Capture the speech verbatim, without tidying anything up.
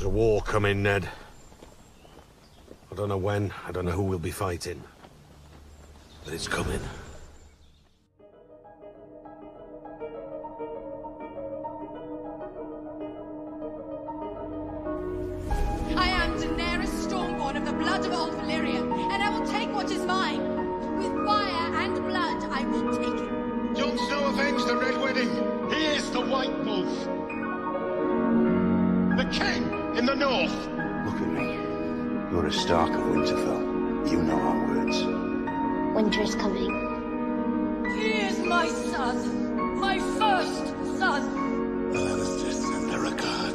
There's a war coming, Ned. I don't know when, I don't know who we'll be fighting. But it's coming. I am Daenerys Stormborn of the blood of old Valyria, and I will take what is mine. With fire and blood, I will take it. Jon Snow avenged the Red Wedding. He is the White Wolf. The King in the North. Look at me. You're a Stark of Winterfell. You know our words. Winter is coming. He is my son. My first son. The Lannisters sent their regard.